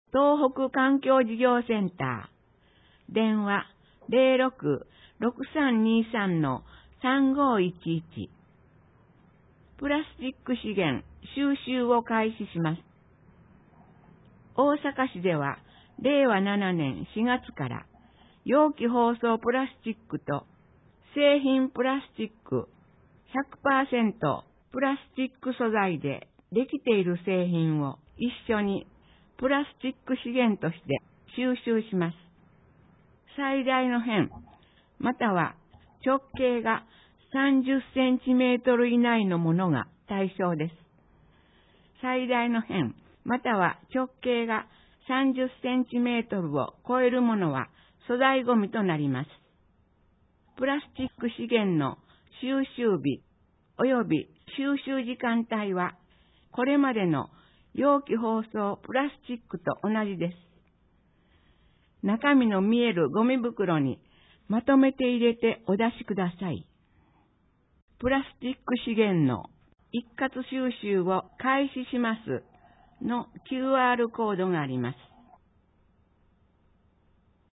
東北環境事業センター、電話06-6323-3511。プラスチック資源収集を開始します。大阪市では令和7年4月から容器包装プラスチックと製品プラスチック 100% プラスチック素材でできている製品を一緒にプラスチック資源として収集します。最大の片、または直径が30センチメートル以内のものが対象です。最大の片、または直径が30センチメートルを超えるものは粗大ゴミとなります。プラスチック資源の収集日及び収集時間帯はこれまでの容器包装プラスチックと同じです。中身の見えるゴミ袋にまとめて入れてお出しください。プラスチック資源の一括収集を開始しますの QR コードがあります。